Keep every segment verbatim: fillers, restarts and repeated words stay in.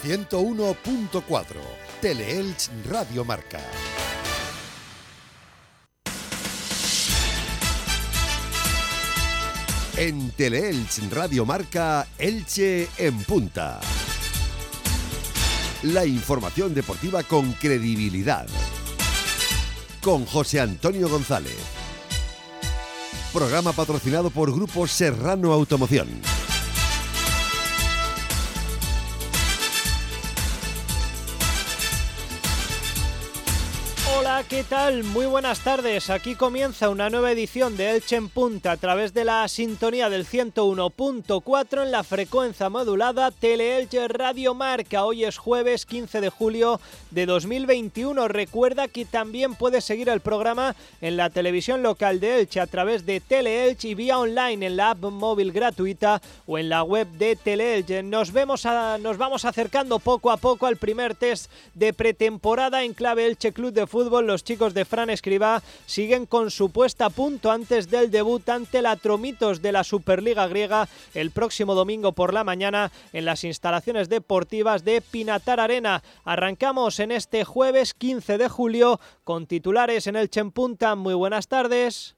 ciento uno punto cuatro, Teleelch Radio Marca. En Teleelch Radio Marca, Elche en punta. La información deportiva con credibilidad. Con José Antonio González. Programa patrocinado por Grupo Serrano Automoción. Hola, ¿qué tal? Muy buenas tardes. Aquí comienza una nueva edición de Elche en Punta a través de la sintonía del ciento uno punto cuatro en la frecuencia modulada Teleelch Radio Marca. Hoy es jueves quince de julio de dos mil veintiuno. Recuerda que también puedes seguir el programa en la televisión local de Elche a través de Teleelch y vía online en la app móvil gratuita o en la web de Teleelch. Nos, vemos a, nos vamos acercando poco a poco al primer test de pretemporada en clave Elche Club de Fútbol. Los chicos de Fran Escribá siguen con su puesta a punto antes del debut ante la Atromitos de la Superliga griega el próximo domingo por la mañana en las instalaciones deportivas de Pinatar Arena. Arrancamos en este jueves quince de julio con titulares en Elche en Punta. Muy buenas tardes.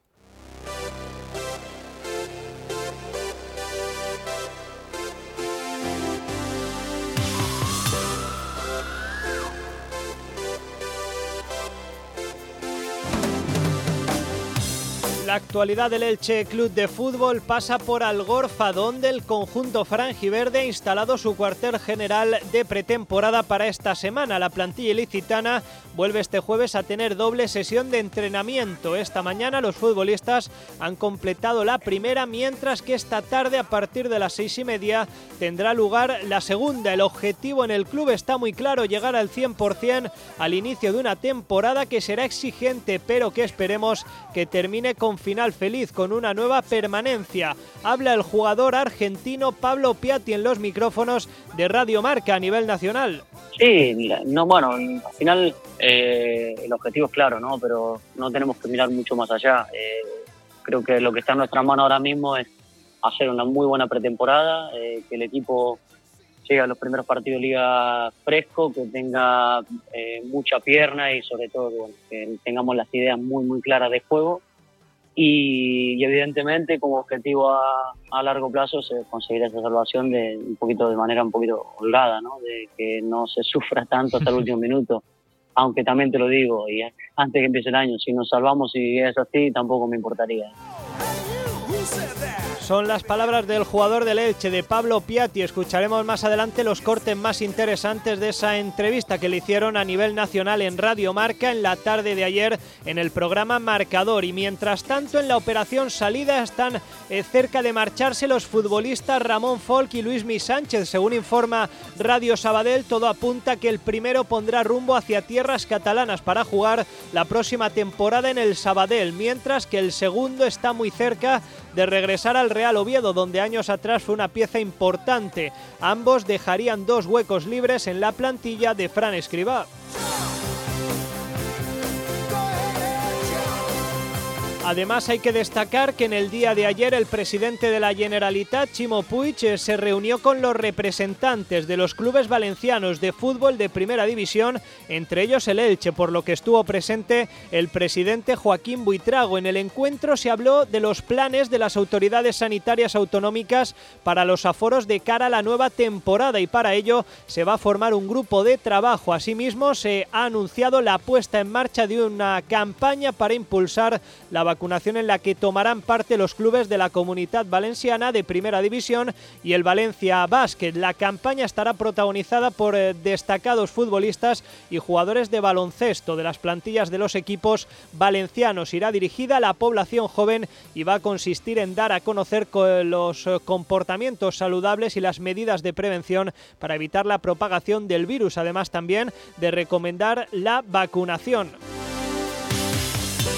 La actualidad del Elche Club de Fútbol pasa por Algorfa, donde el conjunto franjiverde ha instalado su cuartel general de pretemporada para esta semana. La plantilla ilicitana vuelve este jueves a tener doble sesión de entrenamiento. Esta mañana los futbolistas han completado la primera, mientras que esta tarde a partir de las seis y media tendrá lugar la segunda. El objetivo en el club está muy claro: llegar al cien por ciento al inicio de una temporada que será exigente, pero que esperemos que termine con final feliz, con una nueva permanencia. Habla el jugador argentino Pablo Piatti en los micrófonos de Radio Marca a nivel nacional. Sí, no, bueno, al final eh, el objetivo es claro, ¿no? Pero no tenemos que mirar mucho más allá. Eh, creo que lo que está en nuestra mano ahora mismo es hacer una muy buena pretemporada, eh, que el equipo llegue a los primeros partidos de liga fresco, que tenga eh, mucha pierna y sobre todo bueno, que tengamos las ideas muy muy claras de juego. Y, y evidentemente como objetivo a, a largo plazo se conseguirá esa salvación de un poquito de manera un poquito holgada, ¿no? De que no se sufra tanto hasta el último minuto, aunque también te lo digo, y antes que empiece el año, si nos salvamos y es así, tampoco me importaría. Son las palabras del jugador del Elche, de Pablo Piatti. Escucharemos más adelante los cortes más interesantes de esa entrevista que le hicieron a nivel nacional en Radio Marca en la tarde de ayer en el programa Marcador. Y mientras tanto, en la operación salida están eh, cerca de marcharse los futbolistas Ramón Folk y Luismi Sánchez. Según informa Radio Sabadell, todo apunta que el primero pondrá rumbo hacia tierras catalanas para jugar la próxima temporada en el Sabadell, mientras que el segundo está muy cerca de regresar al Real Oviedo, donde años atrás fue una pieza importante. Ambos dejarían dos huecos libres en la plantilla de Fran Escribá. Además, hay que destacar que en el día de ayer el presidente de la Generalitat, Ximo Puig, se reunió con los representantes de los clubes valencianos de fútbol de primera división, entre ellos el Elche, por lo que estuvo presente el presidente Joaquín Buitrago. En el encuentro se habló de los planes de las autoridades sanitarias autonómicas para los aforos de cara a la nueva temporada, y para ello se va a formar un grupo de trabajo. Asimismo, se ha anunciado la puesta en marcha de una campaña para impulsar la vacunación en la que tomarán parte los clubes de la Comunitat Valenciana de Primera División y el Valencia Basket. La campaña estará protagonizada por eh, destacados futbolistas y jugadores de baloncesto de las plantillas de los equipos valencianos. Irá dirigida a la población joven y va a consistir en dar a conocer los comportamientos saludables y las medidas de prevención para evitar la propagación del virus, además también de recomendar la vacunación.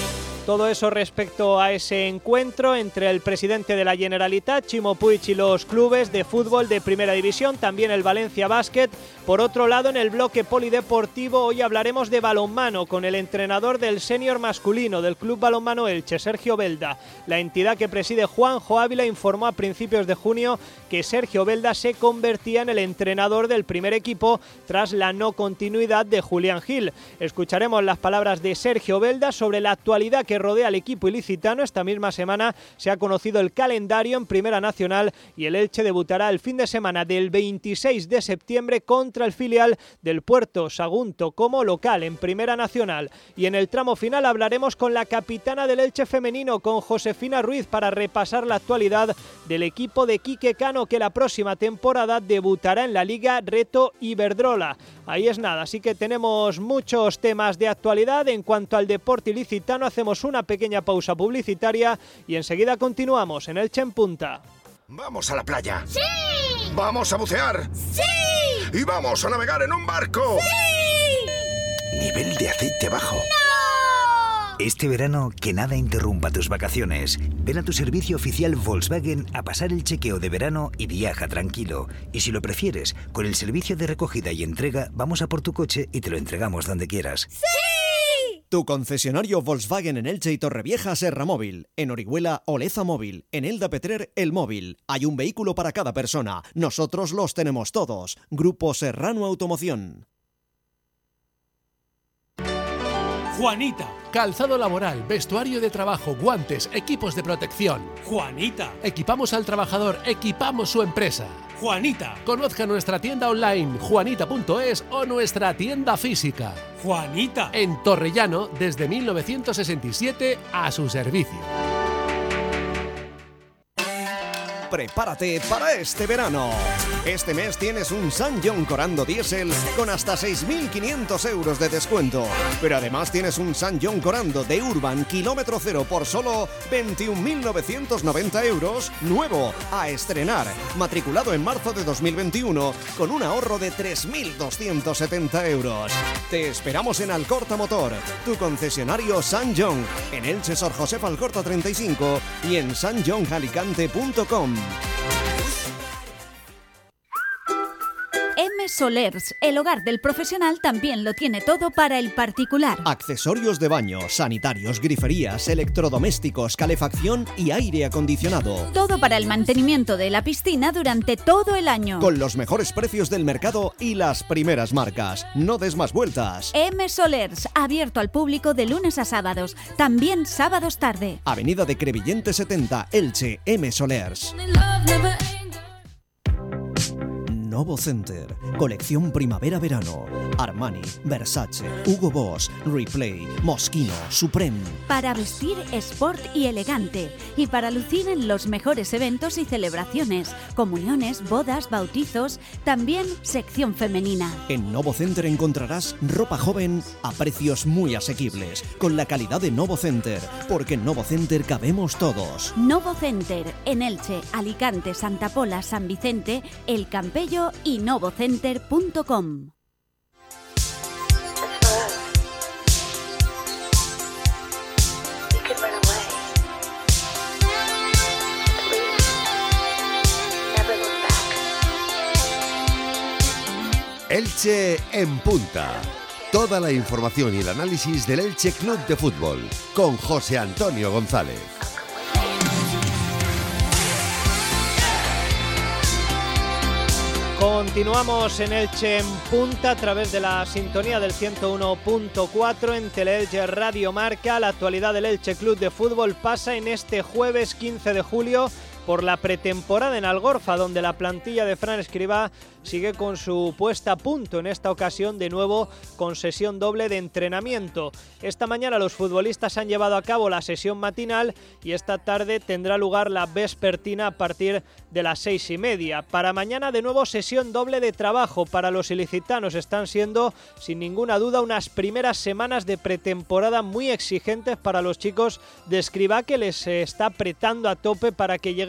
Todo eso respecto a ese encuentro entre el presidente de la Generalitat, Chimo Puig, y los clubes de fútbol de Primera División, también el Valencia Basket. Por otro lado, en el bloque polideportivo hoy hablaremos de balonmano con el entrenador del senior masculino del Club Balonmano Elche, Sergio Belda. La entidad que preside Juanjo Ávila informó a principios de junio que Sergio Belda se convertía en el entrenador del primer equipo tras la no continuidad de Julián Gil. Escucharemos las palabras de Sergio Belda sobre la actualidad que rodea al equipo ilicitano. Esta misma semana se ha conocido el calendario en Primera Nacional y el Elche debutará el fin de semana del veintiséis de septiembre contra el filial del Puerto Sagunto como local en Primera Nacional. Y en el tramo final hablaremos con la capitana del Elche femenino, con Josefina Ruiz, para repasar la actualidad del equipo de Quique Cano, que la próxima temporada debutará en la Liga Reto Iberdrola. Ahí es nada, así que tenemos muchos temas de actualidad. En cuanto al deporte ilicitano, hacemos una pequeña pausa publicitaria y enseguida continuamos en Elche en Punta. ¡Vamos a la playa! ¡Sí! ¡Vamos a bucear! ¡Sí! ¡Y vamos a navegar en un barco! ¡Sí! Nivel de aceite bajo. ¡No! Este verano, que nada interrumpa tus vacaciones. Ven a tu servicio oficial Volkswagen a pasar el chequeo de verano y viaja tranquilo. Y si lo prefieres, con el servicio de recogida y entrega, vamos a por tu coche y te lo entregamos donde quieras. ¡Sí! Tu concesionario Volkswagen en Elche y Torrevieja, Serra Móvil. En Orihuela, Oleza Móvil. En Elda Petrer, El Móvil. Hay un vehículo para cada persona. Nosotros los tenemos todos. Grupo Serrano Automoción. Juanita. Calzado laboral, vestuario de trabajo, guantes, equipos de protección. Juanita. Equipamos al trabajador, equipamos su empresa. Juanita. Conozca nuestra tienda online juanita punto es o nuestra tienda física. Juanita. En Torrellano, desde mil novecientos sesenta y siete, a su servicio. Prepárate para este verano. Este mes tienes un Sanyong Corando Diesel con hasta seis mil quinientos euros de descuento. Pero además tienes un Sanyong Corando de Urban kilómetro cero por solo veintiún mil novecientos noventa euros, nuevo, a estrenar, matriculado en marzo de dos mil veintiuno, con un ahorro de tres mil doscientos setenta euros. Te esperamos en Alcorta Motor, tu concesionario Sanyong, en Elche Sor Josef Alcorta treinta y cinco y en sanyong alicante punto com. M Solers, el hogar del profesional, también lo tiene todo para el particular. Accesorios de baño, sanitarios, griferías, electrodomésticos, calefacción y aire acondicionado. Todo para el mantenimiento de la piscina durante todo el año. Con los mejores precios del mercado y las primeras marcas. No des más vueltas. M Solers, abierto al público de lunes a sábados, también sábados tarde. Avenida de Crevillente setenta, Elche, M Solers. Novo Center, colección primavera-verano, Armani, Versace, Hugo Boss, Replay, Moschino, Supreme. Para vestir sport y elegante y para lucir en los mejores eventos y celebraciones, comuniones, bodas, bautizos, también sección femenina. En Novo Center encontrarás ropa joven a precios muy asequibles, con la calidad de Novo Center, porque en Novo Center cabemos todos. Novo Center, en Elche, Alicante, Santa Pola, San Vicente, El Campello y novocenter punto com. Elche en Punta. Toda la información y el análisis del Elche Club de Fútbol con José Antonio González. Continuamos en Elche en Punta a través de la sintonía del ciento uno punto cuatro en Teleelche Radio Marca. La actualidad del Elche Club de Fútbol pasa en este jueves quince de julio por la pretemporada en Algorfa, donde la plantilla de Fran Escribá sigue con su puesta a punto, en esta ocasión de nuevo con sesión doble de entrenamiento. Esta mañana los futbolistas han llevado a cabo la sesión matinal y esta tarde tendrá lugar la vespertina a partir de las seis y media. Para mañana de nuevo sesión doble de trabajo para los ilicitanos. Están siendo sin ninguna duda unas primeras semanas de pretemporada muy exigentes para los chicos de Escribá, que les está apretando a tope para que llegue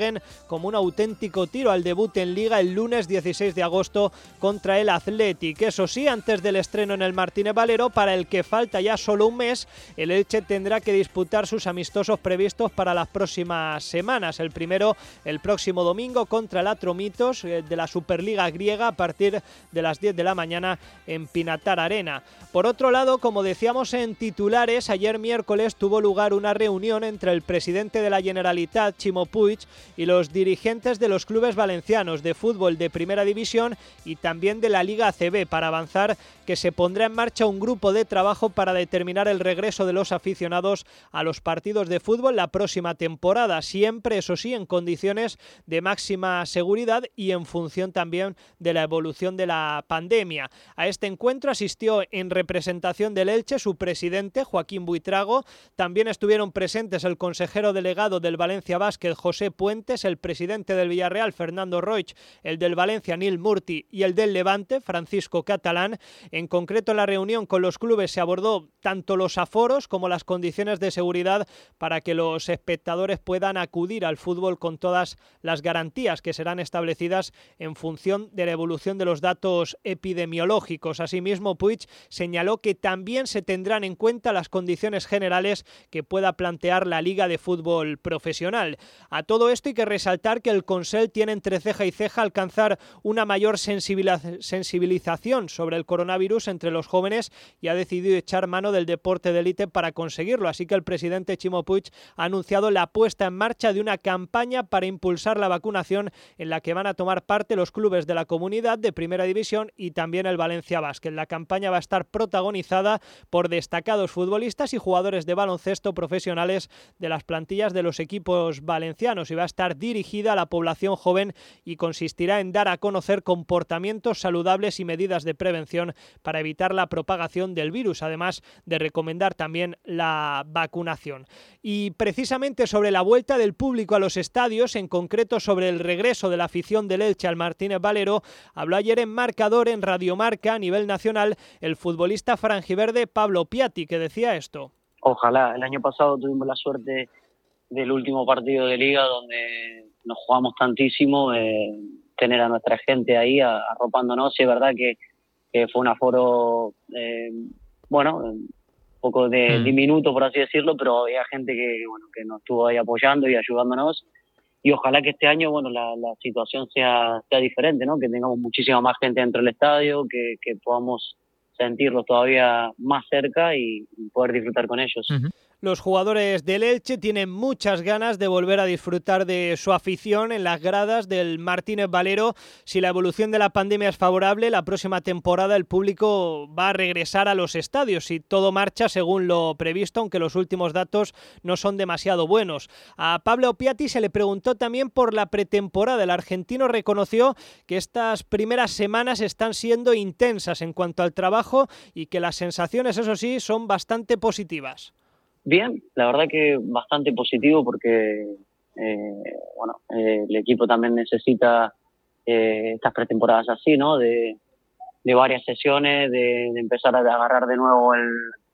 lleguen como un auténtico tiro al debut en Liga el lunes dieciséis de agosto contra el Athletic. Eso sí, antes del estreno en el Martínez Valero, para el que falta ya solo un mes, el Elche tendrá que disputar sus amistosos previstos para las próximas semanas. El primero, el próximo domingo, contra el Atromitos de la Superliga griega a partir de las diez de la mañana en Pinatar Arena. Por otro lado, como decíamos en titulares, ayer miércoles tuvo lugar una reunión entre el presidente de la Generalitat, Chimo Puig, y los dirigentes de los clubes valencianos de fútbol de Primera División y también de la Liga A C B para avanzar que se pondrá en marcha un grupo de trabajo para determinar el regreso de los aficionados a los partidos de fútbol la próxima temporada, siempre, eso sí, en condiciones de máxima seguridad y en función también de la evolución de la pandemia. A este encuentro asistió en representación del Elche su presidente, Joaquín Buitrago. También estuvieron presentes el consejero delegado del Valencia Basket, José Puentes, el presidente del Villarreal, Fernando Roig, el del Valencia, Nil Murti, y el del Levante, Francisco Catalán. En concreto, en la reunión con los clubes se abordó tanto los aforos como las condiciones de seguridad para que los espectadores puedan acudir al fútbol con todas las garantías que serán establecidas en función de la evolución de los datos epidemiológicos. Asimismo, Puig señaló que también se tendrán en cuenta las condiciones generales que pueda plantear la Liga de Fútbol Profesional. A todo esto hay que resaltar que el Consell tiene entre ceja y ceja alcanzar una mayor sensibilización sobre el coronavirus entre los jóvenes y ha decidido echar mano del deporte de élite para conseguirlo. Así que el presidente Chimo Puig ha anunciado la puesta en marcha de una campaña para impulsar la vacunación en la que van a tomar parte los clubes de la comunidad de Primera División y también el Valencia Basket. La campaña va a estar protagonizada por destacados futbolistas y jugadores de baloncesto profesionales de las plantillas de los equipos valencianos y va a estar dirigida a la población joven y consistirá en dar a conocer comportamientos saludables y medidas de prevención para evitar la propagación del virus, además de recomendar también la vacunación. Y precisamente sobre la vuelta del público a los estadios, en concreto sobre el regreso de la afición del Elche al Martínez Valero, habló ayer en Marcador, en Radio Marca, a nivel nacional, el futbolista franjiverde Pablo Piatti, que decía esto. Ojalá. El año pasado tuvimos la suerte del último partido de Liga donde nos jugamos tantísimo, eh, tener a nuestra gente ahí arropándonos. Es verdad que, que fue un aforo, eh, bueno, un poco de mm. diminuto, por así decirlo, pero había gente que, bueno, que nos estuvo ahí apoyando y ayudándonos. Y ojalá que este año, bueno, la, la situación sea, sea diferente, ¿no? Que tengamos muchísima más gente dentro del estadio, que, que podamos sentirlos todavía más cerca y, y poder disfrutar con ellos. Uh-huh. Los jugadores del Elche tienen muchas ganas de volver a disfrutar de su afición en las gradas del Martínez Valero. Si la evolución de la pandemia es favorable, la próxima temporada el público va a regresar a los estadios si todo marcha según lo previsto, aunque los últimos datos no son demasiado buenos. A Pablo Piatti se le preguntó también por la pretemporada. El argentino reconoció que estas primeras semanas están siendo intensas en cuanto al trabajo y que las sensaciones, eso sí, son bastante positivas. Bien, la verdad que bastante positivo porque eh, bueno, eh, el equipo también necesita eh, estas pretemporadas así, ¿no? De, de varias sesiones, de, de empezar a agarrar de nuevo el,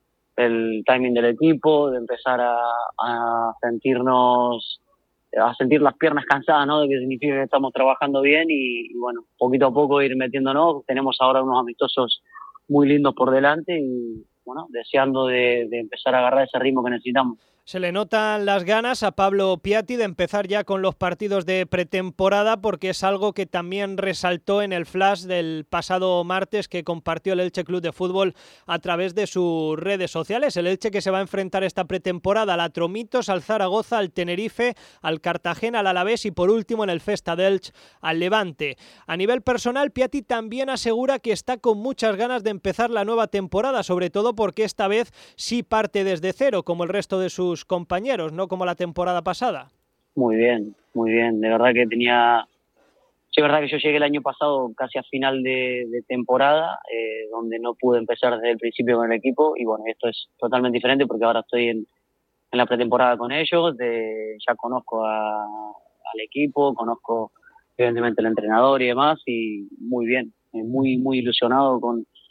el timing del equipo, de empezar a, a sentirnos, a sentir las piernas cansadas, ¿no? De que significa que estamos trabajando bien y, y bueno, poquito a poco ir metiéndonos. Tenemos ahora unos amistosos muy lindos por delante y bueno, deseando de, de empezar a agarrar ese ritmo que necesitamos. Se le notan las ganas a Pablo Piatti de empezar ya con los partidos de pretemporada porque es algo que también resaltó en el flash del pasado martes que compartió el Elche Club de Fútbol a través de sus redes sociales. El Elche que se va a enfrentar esta pretemporada al Atromitos, al Zaragoza, al Tenerife, al Cartagena, al Alavés y por último en el Festa d'Elche al Levante. A nivel personal, Piatti también asegura que está con muchas ganas de empezar la nueva temporada, sobre todo porque esta vez sí parte desde cero como el resto de sus compañeros, no como la temporada pasada. Muy bien, muy bien. De verdad que tenía... Sí, es verdad que yo llegué el año pasado casi a final de, de temporada, eh, donde no pude empezar desde el principio con el equipo y bueno, esto es totalmente diferente porque ahora estoy en, en la pretemporada con ellos, de, ya conozco a, al equipo, conozco evidentemente al entrenador y demás y muy bien, muy, muy ilusionado con,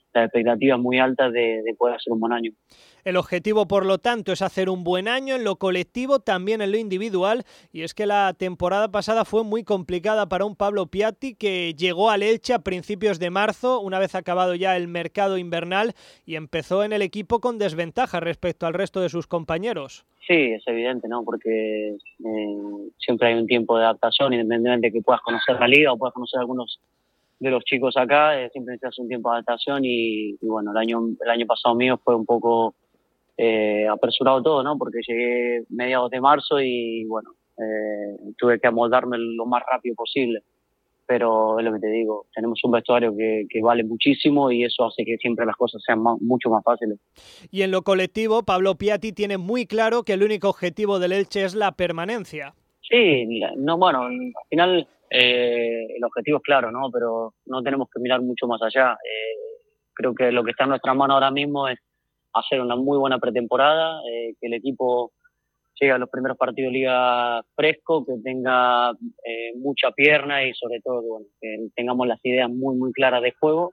las expectativas muy altas de, de poder hacer un buen año. El objetivo, por lo tanto, es hacer un buen año en lo colectivo, también en lo individual, y es que la temporada pasada fue muy complicada para un Pablo Piatti que llegó al Elche a principios de marzo, una vez acabado ya el mercado invernal, y empezó en el equipo con desventaja respecto al resto de sus compañeros. Sí, es evidente, ¿no? Porque eh, siempre hay un tiempo de adaptación, independientemente de que puedas conocer la liga o puedas conocer a algunos de los chicos acá, eh, siempre necesitas un tiempo de adaptación y, y bueno, el año el año pasado mío fue un poco eh, apresurado todo, ¿no? Porque llegué mediados de marzo y bueno, eh, tuve que amoldarme lo más rápido posible. Pero es lo que te digo, tenemos un vestuario que, que vale muchísimo y eso hace que siempre las cosas sean más, mucho más fáciles. Y en lo colectivo, Pablo Piatti tiene muy claro que el único objetivo del Elche es la permanencia. Sí, no, bueno, al final eh, el objetivo es claro, ¿no? Pero no tenemos que mirar mucho más allá. Eh, creo que lo que está en nuestra mano ahora mismo es hacer una muy buena pretemporada, eh, que el equipo llegue a los primeros partidos de liga fresco, que tenga eh, mucha pierna y sobre todo bueno, que tengamos las ideas muy muy claras de juego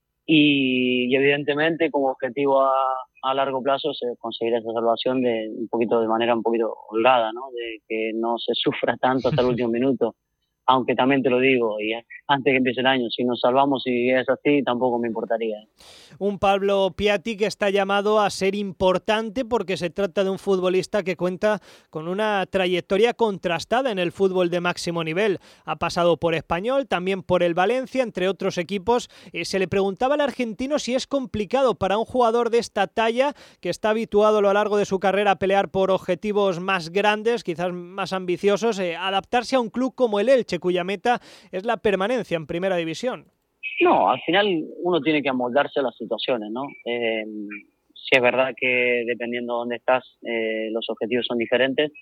y, y evidentemente como objetivo a, a largo plazo se conseguir esa salvación de un poquito de manera un poquito holgada, ¿no? De que no se sufra tanto hasta el último minuto. Aunque también te lo digo, y antes que empiece el año, si nos salvamos y es así, tampoco me importaría. Un Pablo Piatti que está llamado a ser importante porque se trata de un futbolista que cuenta con una trayectoria contrastada en el fútbol de máximo nivel. Ha pasado por Español, también por el Valencia, entre otros equipos. Eh, se le preguntaba al argentino si es complicado para un jugador de esta talla, que está habituado a lo largo de su carrera a pelear por objetivos más grandes, quizás más ambiciosos, eh, adaptarse a un club como el Elche, cuya meta es la permanencia en primera división. No, al final uno tiene que amoldarse a las situaciones, ¿no? Eh, sí es verdad que dependiendo de dónde estás, eh, los objetivos son diferentes,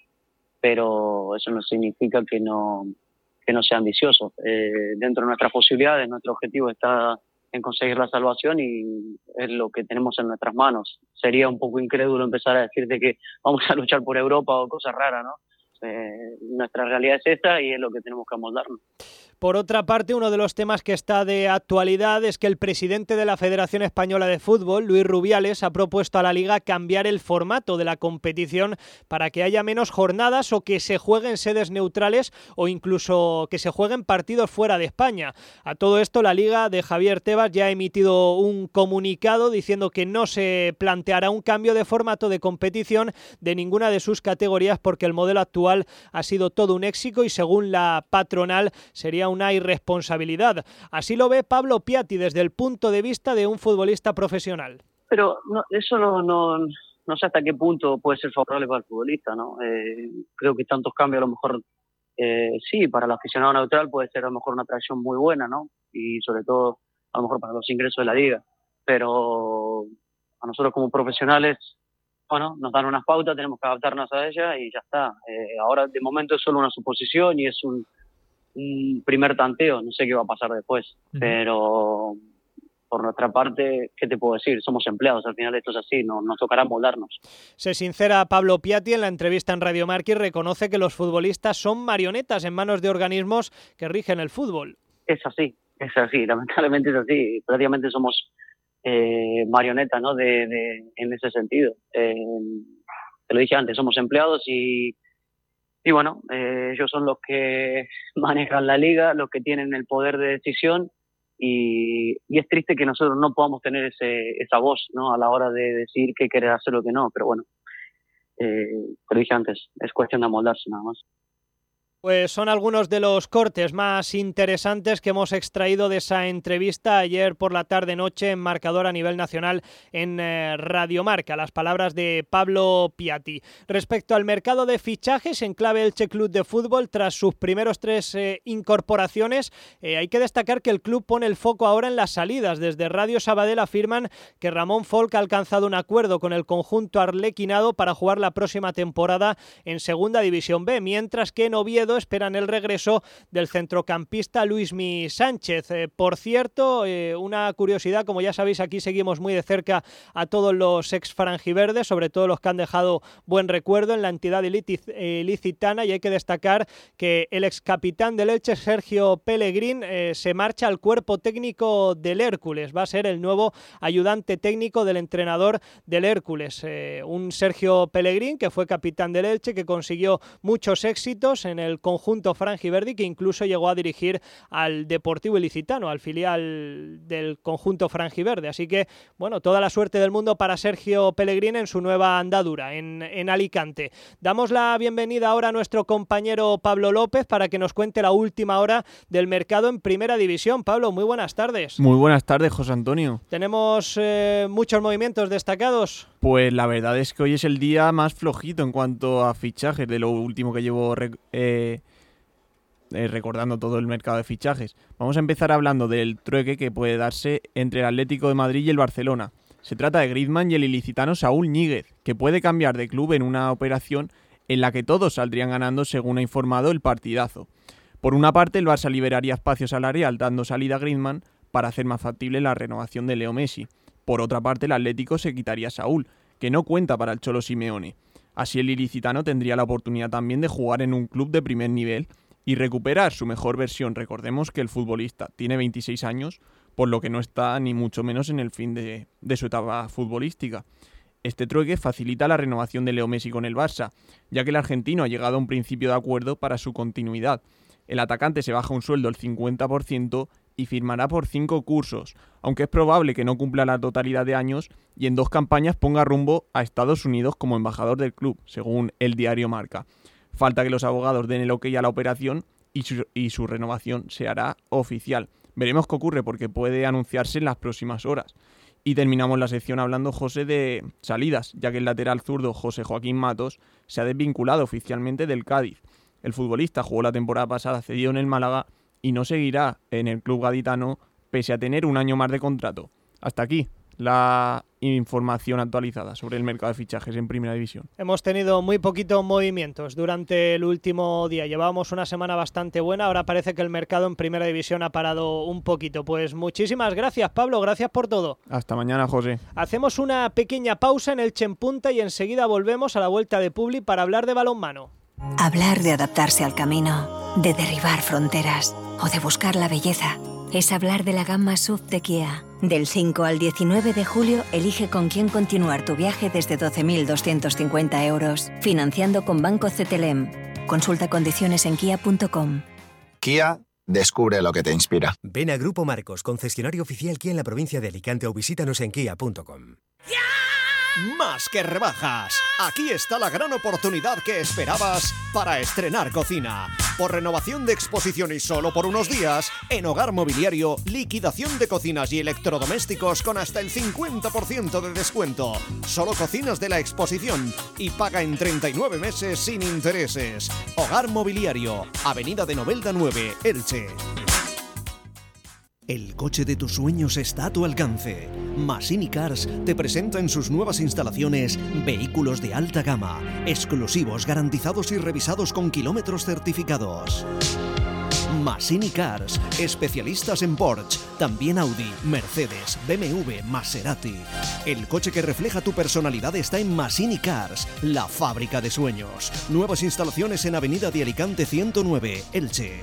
pero eso no significa que no, que no sea ambicioso. Eh, dentro de nuestras posibilidades, nuestro objetivo está en conseguir la salvación y es lo que tenemos en nuestras manos. Sería un poco incrédulo empezar a decirte que vamos a luchar por Europa o cosas raras, ¿no? Eh, nuestra realidad es esta y es lo que tenemos que amoldarnos. Por otra parte, uno de los temas que está de actualidad es que el presidente de la Federación Española de Fútbol, Luis Rubiales, ha propuesto a la Liga cambiar el formato de la competición para que haya menos jornadas o que se jueguen sedes neutrales o incluso que se jueguen partidos fuera de España. A todo esto, la Liga de Javier Tebas ya ha emitido un comunicado diciendo que no se planteará un cambio de formato de competición de ninguna de sus categorías porque el modelo actual ha sido todo un éxito y según la patronal sería una irresponsabilidad. Así lo ve Pablo Piatti desde el punto de vista de un futbolista profesional. Pero no, eso no, no, no sé hasta qué punto puede ser favorable para el futbolista, ¿no? Eh, creo que tantos cambios a lo mejor eh, sí, para el aficionado neutral puede ser a lo mejor una atracción muy buena, ¿no? Y sobre todo a lo mejor para los ingresos de la liga. Pero a nosotros como profesionales, bueno, nos dan unas pautas, tenemos que adaptarnos a ellas y ya está. Eh, ahora de momento es solo una suposición y es un un primer tanteo, no sé qué va a pasar después, uh-huh. Pero por nuestra parte, ¿qué te puedo decir? Somos empleados, al final esto es así, no, nos tocará moldarnos. Se sincera Pablo Piatti en la entrevista en Radio Marca y reconoce que los futbolistas son marionetas en manos de organismos que rigen el fútbol. Es así, es así, lamentablemente es así, prácticamente somos eh, marionetas, ¿no? De, de, en ese sentido. Eh, te lo dije antes, somos empleados y Y bueno, eh, ellos son los que manejan la liga, los que tienen el poder de decisión y, y es triste que nosotros no podamos tener ese, esa voz, ¿no? A la hora de decir qué querer hacer o qué no, pero bueno, eh, te lo dije antes, es cuestión de amoldarse nada más. Pues son algunos de los cortes más interesantes que hemos extraído de esa entrevista ayer por la tarde-noche en Marcador a nivel nacional en eh, Radio Marca. Las palabras de Pablo Piatti. Respecto al mercado de fichajes en clave Elche Club de Fútbol, tras sus primeros tres eh, incorporaciones, eh, hay que destacar que el club pone el foco ahora en las salidas. Desde Radio Sabadell afirman que Ramón Folk ha alcanzado un acuerdo con el conjunto arlequinado para jugar la próxima temporada en Segunda División B, mientras que en Oviedo Oviedo esperan el regreso del centrocampista Luismi Sánchez. Eh, por cierto, eh, una curiosidad, como ya sabéis, aquí seguimos muy de cerca a todos los ex franjiverdes, sobre todo los que han dejado buen recuerdo en la entidad ilicitana, y hay que destacar que el ex capitán del Elche, Sergio Pellegrín, eh, se marcha al cuerpo técnico del Hércules. Va a ser el nuevo ayudante técnico del entrenador del Hércules. Eh, un Sergio Pellegrín que fue capitán del Elche, que consiguió muchos éxitos en el conjunto franjiverde, que incluso llegó a dirigir al Deportivo Ilicitano, al filial del conjunto franjiverde. Así que, bueno, toda la suerte del mundo para Sergio Pellegrín en su nueva andadura en, en Alicante. Damos la bienvenida ahora a nuestro compañero Pablo López para que nos cuente la última hora del mercado en Primera División. Pablo, muy buenas tardes. Muy buenas tardes, José Antonio. ¿Tenemos eh, muchos movimientos destacados? Pues la verdad es que hoy es el día más flojito en cuanto a fichajes, de lo último que llevo eh, eh, recordando todo el mercado de fichajes. Vamos a empezar hablando del trueque que puede darse entre el Atlético de Madrid y el Barcelona. Se trata de Griezmann y el ilicitano Saúl Ñíguez, que puede cambiar de club en una operación en la que todos saldrían ganando, según ha informado El Partidazo. Por una parte, el Barça liberaría espacio salarial dando salida a Griezmann para hacer más factible la renovación de Leo Messi. Por otra parte, el Atlético se quitaría a Saúl, que no cuenta para el Cholo Simeone. Así el ilicitano tendría la oportunidad también de jugar en un club de primer nivel y recuperar su mejor versión. Recordemos que el futbolista tiene veintiséis años, por lo que no está ni mucho menos en el fin de, de su etapa futbolística. Este trueque facilita la renovación de Leo Messi con el Barça, ya que el argentino ha llegado a un principio de acuerdo para su continuidad. El atacante se baja un sueldo del cincuenta por ciento y firmará por cinco cursos, aunque es probable que no cumpla la totalidad de años y en dos campañas ponga rumbo a Estados Unidos como embajador del club, según el diario Marca. Falta que los abogados den el ok a la operación y su, y su renovación se hará oficial. Veremos qué ocurre, porque puede anunciarse en las próximas horas. Y terminamos la sección hablando, José, de salidas, ya que el lateral zurdo José Joaquín Matos se ha desvinculado oficialmente del Cádiz. El futbolista jugó la temporada pasada cedido en el Málaga y no seguirá en el club gaditano pese a tener un año más de contrato. Hasta aquí la información actualizada sobre el mercado de fichajes en Primera División. Hemos tenido muy poquitos movimientos durante el último día. Llevábamos una semana bastante buena, ahora parece que el mercado en Primera División ha parado un poquito. Pues muchísimas gracias, Pablo, gracias por todo. Hasta mañana, José. Hacemos una pequeña pausa en Elche en Punta y enseguida volvemos a la vuelta de Publi para hablar de balonmano. Hablar de adaptarse al camino, de derribar fronteras o de buscar la belleza es hablar de la gama S U V de Kia. Del cinco al diecinueve de julio, elige con quién continuar tu viaje desde doce mil doscientos cincuenta euros, financiando con Banco C T L M. Consulta condiciones en kia punto com. Kia, descubre lo que te inspira. Ven a Grupo Marcos, concesionario oficial Kia en la provincia de Alicante, o visítanos en kia punto com. Más que rebajas. Aquí está la gran oportunidad que esperabas para estrenar cocina. Por renovación de exposición y solo por unos días, en Hogar Mobiliario, liquidación de cocinas y electrodomésticos con hasta el cincuenta por ciento de descuento. Solo cocinas de la exposición y paga en treinta y nueve meses sin intereses. Hogar Mobiliario, Avenida de Novelda nueve, Elche. El coche de tus sueños está a tu alcance. Masini Cars te presenta en sus nuevas instalaciones vehículos de alta gama, exclusivos, garantizados y revisados con kilómetros certificados. Masini Cars, especialistas en Porsche, también Audi, Mercedes, B M W, Maserati. El coche que refleja tu personalidad está en Masini Cars, la fábrica de sueños. Nuevas instalaciones en Avenida de Alicante ciento nueve, Elche.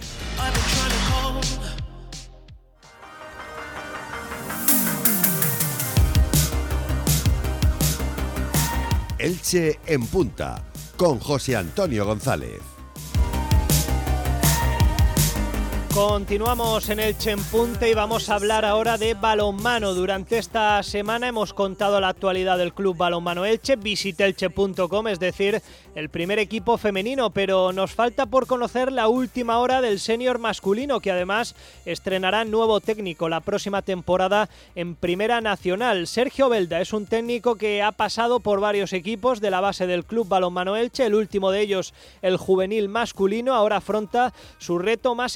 Elche en Punta, con José Antonio González. Continuamos en Elche en Punta y vamos a hablar ahora de balonmano. Durante esta semana hemos contado la actualidad del Club Balonmano Elche, visitelche punto com, es decir, el primer equipo femenino, pero nos falta por conocer la última hora del senior masculino, que además estrenará nuevo técnico la próxima temporada en Primera Nacional. Sergio Belda es un técnico que ha pasado por varios equipos de la base del Club Balonmano Elche, el último de ellos el juvenil masculino. Ahora afronta su reto más exigente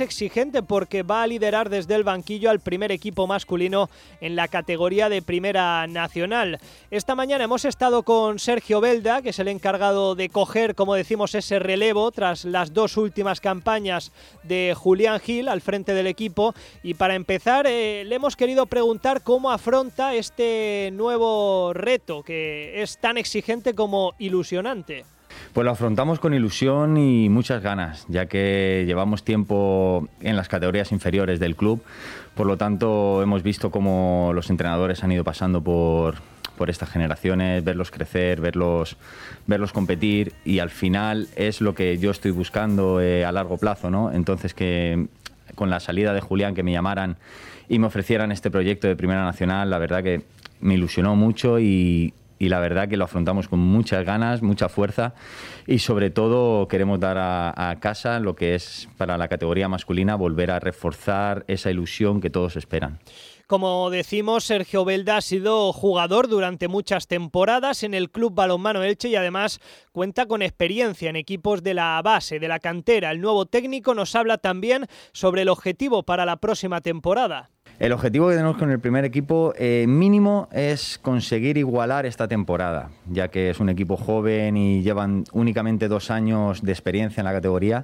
exigente porque va a liderar desde el banquillo al primer equipo masculino en la categoría de Primera Nacional. Esta mañana hemos estado con Sergio Belda, que es el encargado de coger, como decimos, ese relevo tras las dos últimas campañas de Julián Gil al frente del equipo, y para empezar eh, le hemos querido preguntar cómo afronta este nuevo reto que es tan exigente como ilusionante. Pues lo afrontamos con ilusión y muchas ganas, ya que llevamos tiempo en las categorías inferiores del club, por lo tanto hemos visto cómo los entrenadores han ido pasando por, por estas generaciones, verlos crecer, verlos, verlos competir, y al final es lo que yo estoy buscando eh, a largo plazo, ¿no? Entonces, que con la salida de Julián, que me llamaran y me ofrecieran este proyecto de Primera Nacional, la verdad que me ilusionó mucho y Y la verdad que lo afrontamos con muchas ganas, mucha fuerza, y sobre todo queremos dar a, a casa lo que es para la categoría masculina, volver a reforzar esa ilusión que todos esperan. Como decimos, Sergio Belda ha sido jugador durante muchas temporadas en el Club Balonmano Elche y además cuenta con experiencia en equipos de la base, de la cantera. El nuevo técnico nos habla también sobre el objetivo para la próxima temporada. El objetivo que tenemos con el primer equipo eh, mínimo es conseguir igualar esta temporada, ya que es un equipo joven y llevan únicamente dos años de experiencia en la categoría.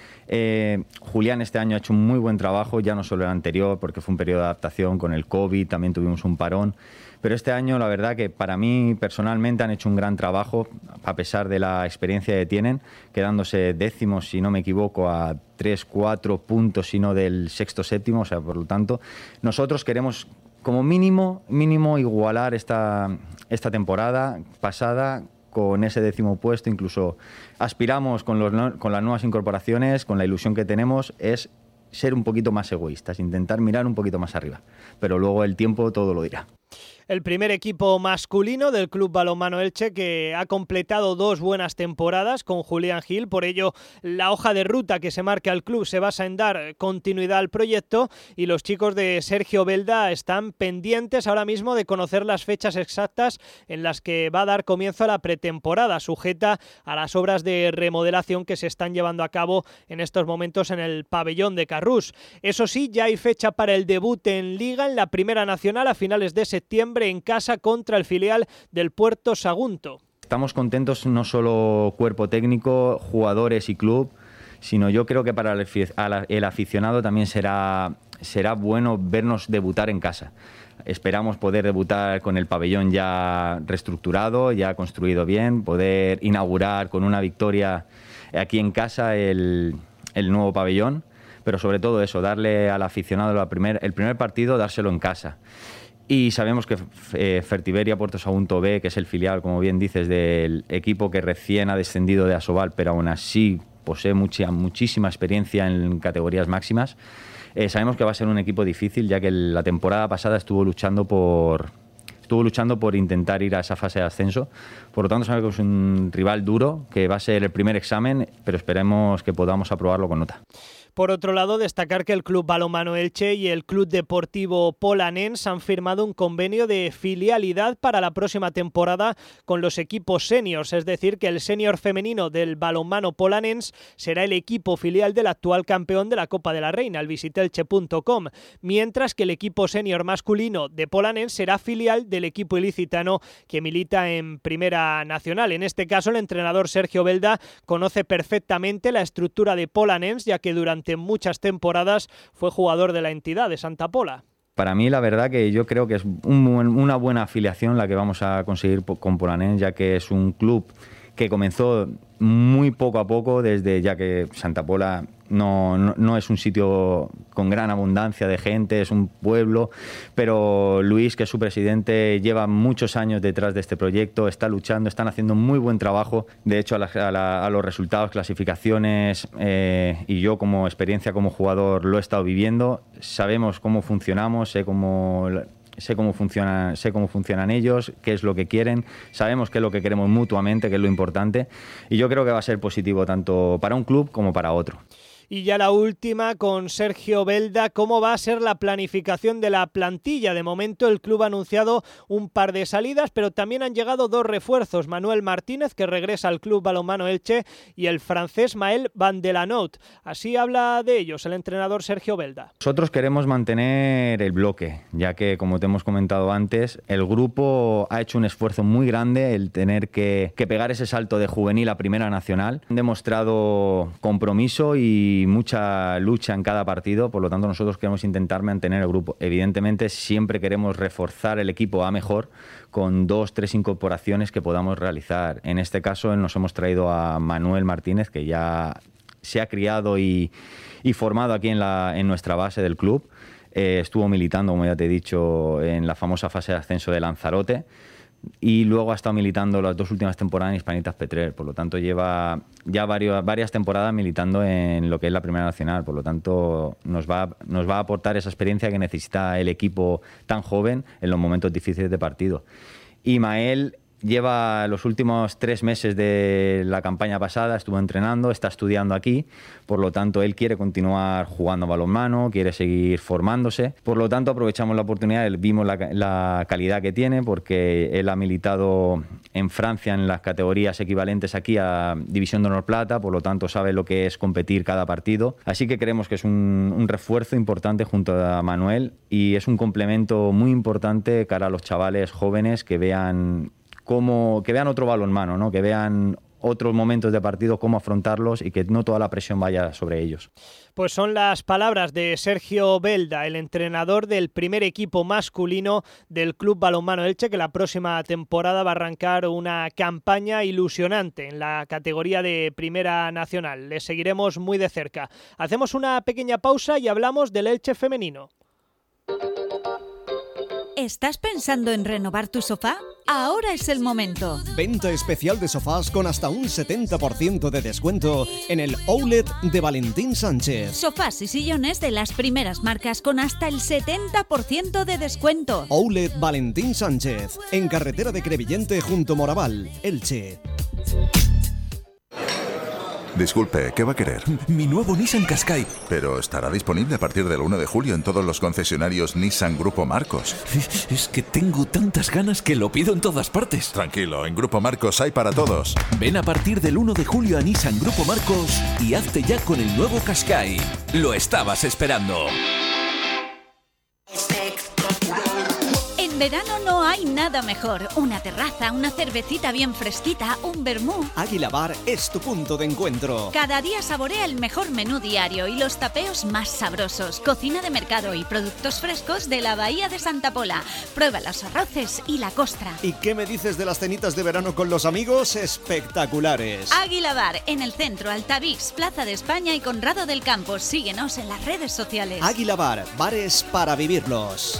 Eh, Julián este año ha hecho un muy buen trabajo, ya no solo el anterior, porque fue un periodo de adaptación con el COVID, también tuvimos un parón, pero este año la verdad que para mí personalmente han hecho un gran trabajo, a pesar de la experiencia que tienen, quedándose décimos, si no me equivoco, a tres, cuatro puntos, sino del sexto, séptimo, o sea, por lo tanto, nosotros queremos como mínimo, mínimo igualar esta, esta temporada pasada con ese décimo puesto, incluso aspiramos con, los, con las nuevas incorporaciones, con la ilusión que tenemos, es ser un poquito más egoístas, intentar mirar un poquito más arriba, pero luego el tiempo todo lo dirá. El primer equipo masculino del Club Balonmano Elche, que ha completado dos buenas temporadas con Julián Gil. Por ello, la hoja de ruta que se marca el club se basa en dar continuidad al proyecto, y los chicos de Sergio Belda están pendientes ahora mismo de conocer las fechas exactas en las que va a dar comienzo a la pretemporada, sujeta a las obras de remodelación que se están llevando a cabo en estos momentos en el pabellón de Carrús. Eso sí, ya hay fecha para el debut en Liga en la Primera Nacional a finales de septiembre en casa contra el filial del Puerto Sagunto. Estamos contentos, no solo cuerpo técnico, jugadores y club, sino yo creo que para el aficionado también será, será bueno vernos debutar en casa. Esperamos poder debutar con el pabellón ya reestructurado, ya construido bien, poder inaugurar con una victoria aquí en casa el, el nuevo pabellón, pero sobre todo eso, darle al aficionado la primer, el primer partido, dárselo en casa. Y sabemos que eh, Fertiberia Puerto Sagunto B, que es el filial, como bien dices, del equipo que recién ha descendido de Asobal, pero aún así posee mucha, muchísima experiencia en categorías máximas, eh, sabemos que va a ser un equipo difícil, ya que la temporada pasada estuvo luchando por, estuvo luchando por intentar ir a esa fase de ascenso. Por lo tanto, sabemos que es un rival duro, que va a ser el primer examen, pero esperemos que podamos aprobarlo con nota. Por otro lado, destacar que el Club Balonmano Elche y el Club Deportivo Polanens han firmado un convenio de filialidad para la próxima temporada con los equipos seniors, es decir, que el senior femenino del balonmano Polanens será el equipo filial del actual campeón de la Copa de la Reina, el visitelche punto com, mientras que el equipo senior masculino de Polanens será filial del equipo ilicitano que milita en Primera Nacional. En este caso, el entrenador Sergio Belda conoce perfectamente la estructura de Polanens, ya que durante en muchas temporadas fue jugador de la entidad de Santa Pola. Para mí, la verdad que yo creo que es un buen, una buena afiliación la que vamos a conseguir con Polanens, ya que es un club que comenzó muy poco a poco, desde ya que Santa Pola no, no, no es un sitio con gran abundancia de gente, es un pueblo, pero Luis, que es su presidente, lleva muchos años detrás de este proyecto, está luchando, están haciendo muy buen trabajo. De hecho, a, la, a, la, a los resultados, clasificaciones, eh, y yo como experiencia como jugador lo he estado viviendo, sabemos cómo funcionamos, sé cómo... Sé cómo, funciona, sé cómo funcionan ellos, qué es lo que quieren, sabemos qué es lo que queremos mutuamente, que es lo importante, y yo creo que va a ser positivo tanto para un club como para otro. Y ya la última con Sergio Belda, ¿cómo va a ser la planificación de la plantilla? De momento el club ha anunciado un par de salidas, pero también han llegado dos refuerzos, Manuel Martínez, que regresa al Club Balonmano Elche, y el francés Maël Van de la Noot. Así habla de ellos el entrenador Sergio Belda. Nosotros queremos mantener el bloque, ya que, como te hemos comentado antes, el grupo ha hecho un esfuerzo muy grande el tener que, que pegar ese salto de juvenil a Primera Nacional. Han demostrado compromiso y mucha lucha en cada partido, por lo tanto nosotros queremos intentar mantener el grupo. Evidentemente siempre queremos reforzar el equipo a mejor con dos, tres incorporaciones que podamos realizar. En este caso nos hemos traído a Manuel Martínez, que ya se ha criado y, y formado aquí en, la, en nuestra base del club. Eh, estuvo militando, como ya te he dicho, en la famosa fase de ascenso de Lanzarote, y luego ha estado militando las dos últimas temporadas en Hispanitas Petrer. Por lo tanto lleva ya varios, varias temporadas militando en lo que es la Primera Nacional. Por lo tanto nos va, nos va a aportar esa experiencia que necesita el equipo tan joven en los momentos difíciles de partido. Y Maël lleva los últimos tres meses de la campaña pasada, estuvo entrenando, está estudiando aquí, por lo tanto él quiere continuar jugando balonmano, quiere seguir formándose, por lo tanto aprovechamos la oportunidad, vimos la, la calidad que tiene, porque él ha militado en Francia en las categorías equivalentes aquí a División de Honor Plata, por lo tanto sabe lo que es competir cada partido, así que creemos que es un, un refuerzo importante junto a Manuel, y es un complemento muy importante cara a los chavales jóvenes que vean Como, que vean otro balonmano, ¿no? Que vean otros momentos de partido, cómo afrontarlos y que no toda la presión vaya sobre ellos. Pues son las palabras de Sergio Belda, el entrenador del primer equipo masculino del Club Balonmano Elche, que la próxima temporada va a arrancar una campaña ilusionante en la categoría de Primera Nacional. Les seguiremos muy de cerca. Hacemos una pequeña pausa y hablamos del Elche femenino. ¿Estás pensando en renovar tu sofá? Ahora es el momento. Venta especial de sofás con hasta un setenta por ciento de descuento en el Outlet de Valentín Sánchez. Sofás y sillones de las primeras marcas con hasta el setenta por ciento de descuento. Outlet Valentín Sánchez, en carretera de Crevillente junto Moraval, Elche. Disculpe, ¿qué va a querer? Mi nuevo Nissan Qashqai. Pero estará disponible a partir del uno de julio en todos los concesionarios Nissan Grupo Marcos. Es que tengo tantas ganas que lo pido en todas partes. Tranquilo, en Grupo Marcos hay para todos. Ven a partir del uno de julio a Nissan Grupo Marcos y hazte ya con el nuevo Qashqai. Lo estabas esperando. En verano no hay nada mejor. Una terraza, una cervecita bien fresquita, un vermú. Águila Bar es tu punto de encuentro. Cada día saborea el mejor menú diario y los tapeos más sabrosos. Cocina de mercado y productos frescos de la Bahía de Santa Pola. Prueba los arroces y la costra. ¿Y qué me dices de las cenitas de verano con los amigos? Espectaculares. Águila Bar, en el centro, Altavix, Plaza de España y Conrado del Campos. Síguenos en las redes sociales. Águila Bar, bares para vivirlos.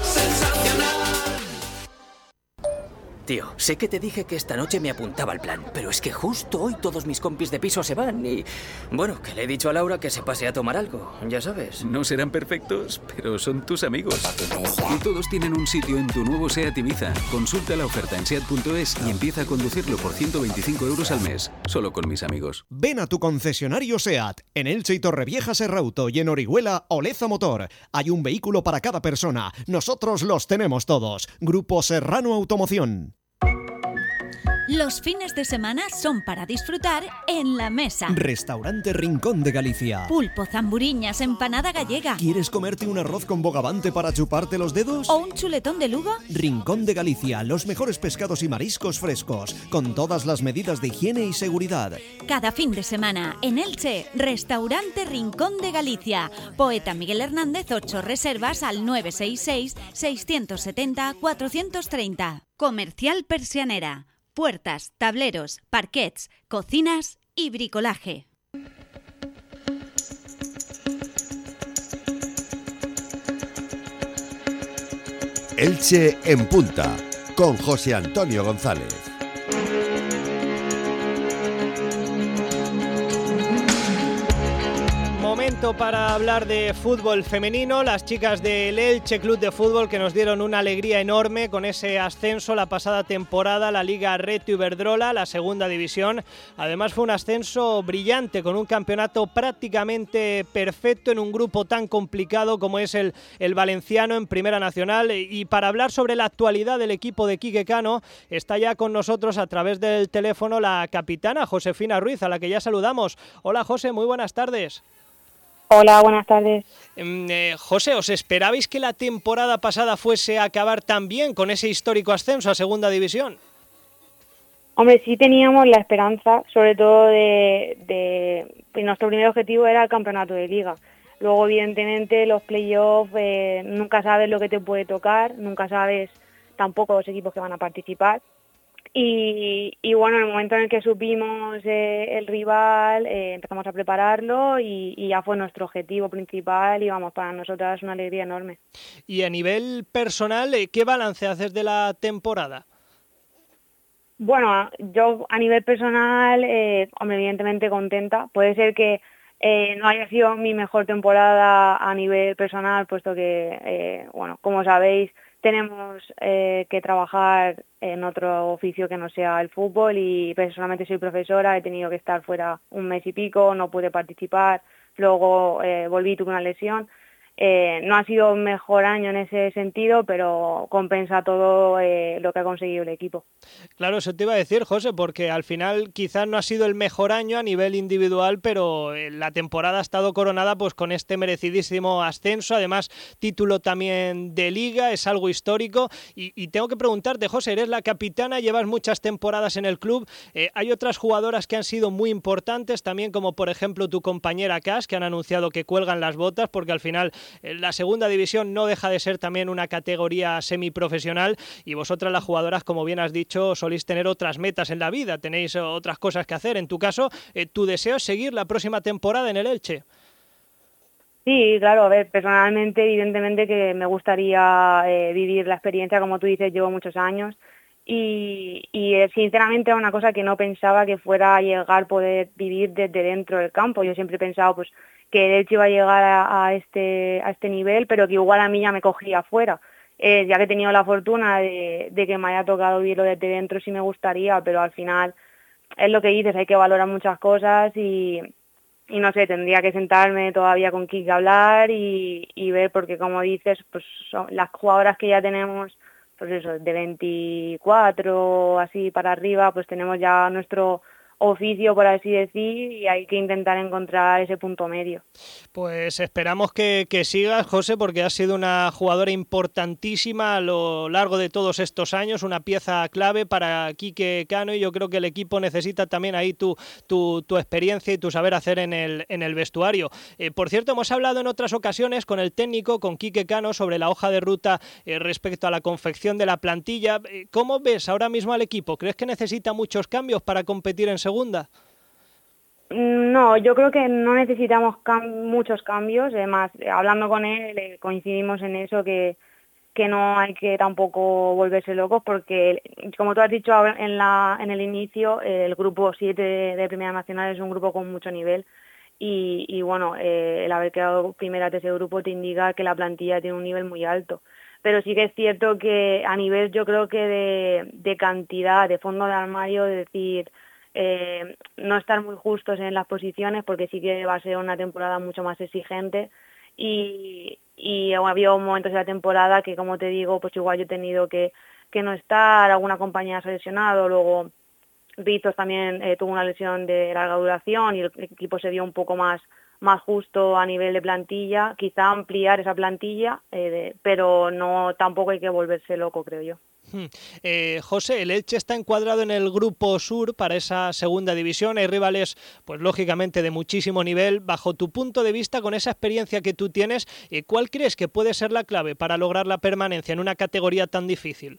Tío, sé que te dije que esta noche me apuntaba al plan, pero es que justo hoy todos mis compis de piso se van y... Bueno, que le he dicho a Laura que se pase a tomar algo, ya sabes. No serán perfectos, pero son tus amigos. Y todos tienen un sitio en tu nuevo SEAT Ibiza. Consulta la oferta en seat punto es y empieza a conducirlo por ciento veinticinco euros al mes, solo con mis amigos. Ven a tu concesionario SEAT, en Elche y Torrevieja Serrauto, y en Orihuela Oleza Motor. Hay un vehículo para cada persona. Nosotros los tenemos todos. Grupo Serrano Automoción. Los fines de semana son para disfrutar en La Mesa. Restaurante Rincón de Galicia. Pulpo, zamburiñas, empanada gallega. ¿Quieres comerte un arroz con bogavante para chuparte los dedos? ¿O un chuletón de Lugo? Rincón de Galicia, los mejores pescados y mariscos frescos, con todas las medidas de higiene y seguridad. Cada fin de semana, en Elche, Restaurante Rincón de Galicia. Poeta Miguel Hernández, ocho reservas al nueve seis seis, seis siete cero, cuatro tres cero. Comercial Persianera. Puertas, tableros, parquets, cocinas y bricolaje. Elche en Punta, con José Antonio González. Momento momento para hablar de fútbol femenino. Las chicas del Elche Club de Fútbol que nos dieron una alegría enorme con ese ascenso la pasada temporada a la Liga Reto Iberdrola, la segunda división. Además fue un ascenso brillante con un campeonato prácticamente perfecto en un grupo tan complicado como es el, el valenciano en Primera Nacional. Y para hablar sobre la actualidad del equipo de Quique Cano está ya con nosotros a través del teléfono la capitana Josefina Ruiz, a la que ya saludamos. Hola José, muy buenas tardes. Hola, buenas tardes. Eh, José, ¿os esperabais que la temporada pasada fuese a acabar tan bien con ese histórico ascenso a Segunda División? Hombre, sí teníamos la esperanza, sobre todo de, de pues nuestro primer objetivo era el campeonato de liga. Luego, evidentemente, los playoffs, eh, nunca sabes lo que te puede tocar, nunca sabes tampoco los equipos que van a participar. Y, y bueno, en el momento en el que supimos eh, el rival, eh, empezamos a prepararlo y, y ya fue nuestro objetivo principal y vamos, para nosotras es una alegría enorme. Y a nivel personal, ¿qué balance haces de la temporada? Bueno, yo a nivel personal, eh, hombre, evidentemente contenta. Puede ser que eh, no haya sido mi mejor temporada a nivel personal, puesto que, eh, bueno, como sabéis, tenemos eh, que trabajar en otro oficio que no sea el fútbol y personalmente soy profesora, he tenido que estar fuera un mes y pico, no pude participar, luego eh, volví, tuve una lesión. Eh, no ha sido un mejor año en ese sentido, pero compensa todo eh, lo que ha conseguido el equipo. Claro, eso te iba a decir, José, porque al final quizás no ha sido el mejor año a nivel individual, pero la temporada ha estado coronada pues con este merecidísimo ascenso, además título también de Liga, es algo histórico. Y, y tengo que preguntarte, José, eres la capitana, llevas muchas temporadas en el club, eh, hay otras jugadoras que han sido muy importantes también, como por ejemplo tu compañera Cash, que han anunciado que cuelgan las botas, porque al final la segunda división no deja de ser también una categoría semiprofesional y vosotras las jugadoras, como bien has dicho, soléis tener otras metas en la vida, tenéis otras cosas que hacer. En tu caso, eh, ¿tu deseo es seguir la próxima temporada en el Elche? Sí, claro, a ver, personalmente, evidentemente que me gustaría eh, vivir la experiencia, como tú dices, llevo muchos años y, y eh, sinceramente era una cosa que no pensaba que fuera a llegar poder vivir desde dentro del campo. Yo siempre he pensado, pues, que el Elche iba a llegar a, a este a este nivel, pero que igual a mí ya me cogía afuera. Eh, ya que he tenido la fortuna de, de que me haya tocado vivirlo desde dentro, sí me gustaría, pero al final es lo que dices, hay que valorar muchas cosas y, y no sé, tendría que sentarme todavía con Quique a hablar y, y ver, porque como dices, pues son las jugadoras que ya tenemos, pues eso, de veinticuatro así para arriba, pues tenemos ya nuestro oficio, por así decir, y hay que intentar encontrar ese punto medio. Pues esperamos que, que sigas, José, porque has sido una jugadora importantísima a lo largo de todos estos años, una pieza clave para Quique Cano, y yo creo que el equipo necesita también ahí tu, tu, tu experiencia y tu saber hacer en el, en el vestuario. Eh, por cierto, hemos hablado en otras ocasiones con el técnico, con Quique Cano, sobre la hoja de ruta eh, respecto a la confección de la plantilla. Eh, ¿Cómo ves ahora mismo al equipo? ¿Crees que necesita muchos cambios para competir en segunda? No, yo creo que no necesitamos cam- muchos cambios. Además, hablando con él, eh, coincidimos en eso, que, que no hay que tampoco volverse locos, porque, como tú has dicho en, la, en el inicio, eh, el grupo siete de, de Primera Nacional es un grupo con mucho nivel. Y, y bueno, eh, el haber quedado primera de ese grupo te indica que la plantilla tiene un nivel muy alto. Pero sí que es cierto que a nivel, yo creo que de, de cantidad, de fondo de armario, de decir... Eh, no estar muy justos en las posiciones, porque sí que va a ser una temporada mucho más exigente y, y había momentos de la temporada que, como te digo, pues igual yo he tenido que, que no estar, alguna compañera se ha lesionado, luego Rizos también eh, tuvo una lesión de larga duración y el equipo se vio un poco más más justo a nivel de plantilla, quizá ampliar esa plantilla, eh, de, pero no tampoco hay que volverse loco, creo yo. Eh, José, el Elche está encuadrado en el Grupo Sur para esa segunda división. Hay rivales, pues lógicamente, de muchísimo nivel. Bajo tu punto de vista, con esa experiencia que tú tienes, eh, ¿cuál crees que puede ser la clave para lograr la permanencia en una categoría tan difícil?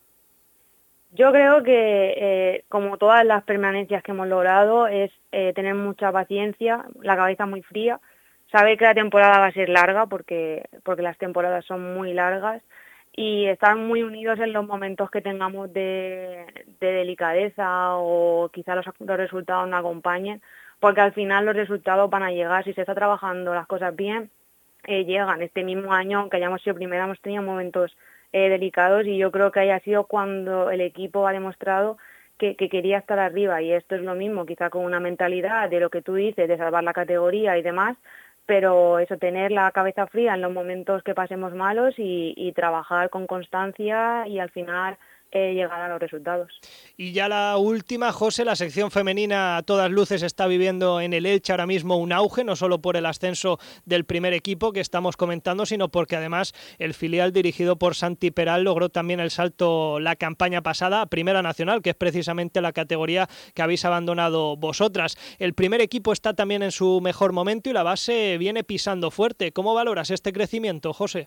Yo creo que, eh, como todas las permanencias que hemos logrado, es eh, tener mucha paciencia, la cabeza muy fría, saber que la temporada va a ser larga, porque, porque las temporadas son muy largas, y estar muy unidos en los momentos que tengamos de, de delicadeza o quizá los, los resultados no acompañen, porque al final los resultados van a llegar. Si se está trabajando las cosas bien, eh, llegan. Este mismo año, aunque hayamos sido primera, hemos tenido momentos eh, delicados, y yo creo que haya sido cuando el equipo ha demostrado que, que quería estar arriba, y esto es lo mismo, quizá con una mentalidad de lo que tú dices, de salvar la categoría y demás, pero eso, tener la cabeza fría en los momentos que pasemos malos y, y trabajar con constancia y al final eh, llegar a los resultados. Y ya la última, José, la sección femenina a todas luces está viviendo en el Elche ahora mismo un auge, no solo por el ascenso del primer equipo que estamos comentando, sino porque además el filial dirigido por Santi Peral logró también el salto la campaña pasada a Primera Nacional, que es precisamente la categoría que habéis abandonado vosotras. El primer equipo está también en su mejor momento y la base viene pisando fuerte. ¿Cómo valoras este crecimiento, José?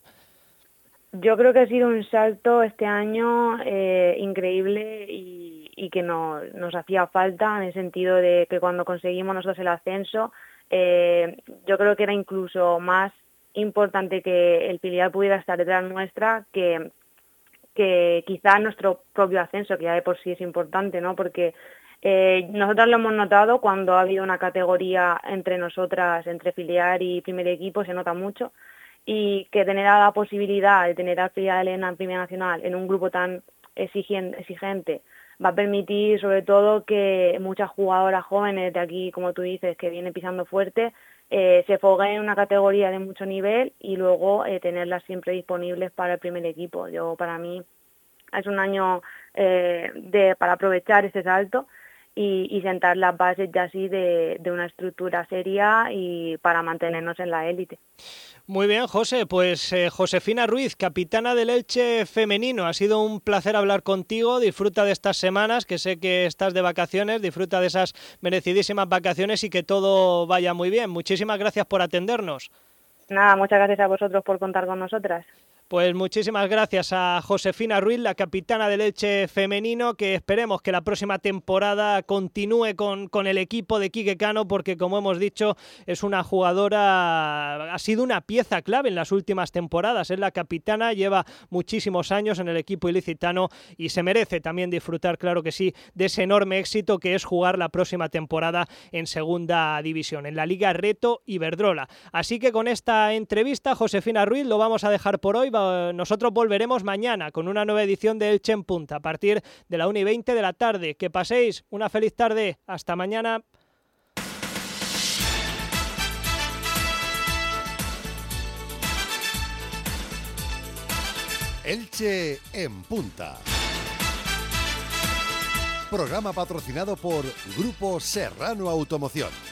Yo creo que ha sido un salto este año eh, increíble y, y que no, nos hacía falta, en el sentido de que cuando conseguimos nosotros el ascenso, eh, yo creo que era incluso más importante que el filial pudiera estar detrás nuestra que, que quizá nuestro propio ascenso, que ya de por sí es importante, ¿no? Porque eh, nosotros lo hemos notado cuando ha habido una categoría entre nosotras, entre filial y primer equipo, se nota mucho. Y que tener la posibilidad de tener al filial en la Primera Nacional en un grupo tan exigente, exigente va a permitir sobre todo que muchas jugadoras jóvenes de aquí, como tú dices, que vienen pisando fuerte, eh, se foguen en una categoría de mucho nivel y luego eh, tenerlas siempre disponibles para el primer equipo. Yo, para mí es un año eh, de para aprovechar ese salto y, y sentar las bases ya así de, de una estructura seria y para mantenernos en la élite. Muy bien, José, pues eh, Josefina Ruiz, capitana del Elche femenino, ha sido un placer hablar contigo, disfruta de estas semanas, que sé que estás de vacaciones, disfruta de esas merecidísimas vacaciones y que todo vaya muy bien. Muchísimas gracias por atendernos. Nada, muchas gracias a vosotros por contar con nosotras. Pues muchísimas gracias a Josefina Ruiz, la capitana del Elche femenino, que esperemos que la próxima temporada continúe con, con el equipo de Quique Cano, porque como hemos dicho es una jugadora, ha sido una pieza clave en las últimas temporadas, es la capitana, lleva muchísimos años en el equipo ilicitano y se merece también disfrutar, claro que sí, de ese enorme éxito que es jugar la próxima temporada en Segunda División, en la Liga Reto Iberdrola. Así que con esta entrevista, Josefina Ruiz, lo vamos a dejar por hoy. Nosotros volveremos mañana con una nueva edición de Elche en Punta a partir de la una y veinte de la tarde. Que paséis una feliz tarde. Hasta mañana. Elche en Punta. Programa patrocinado por Grupo Serrano Automoción.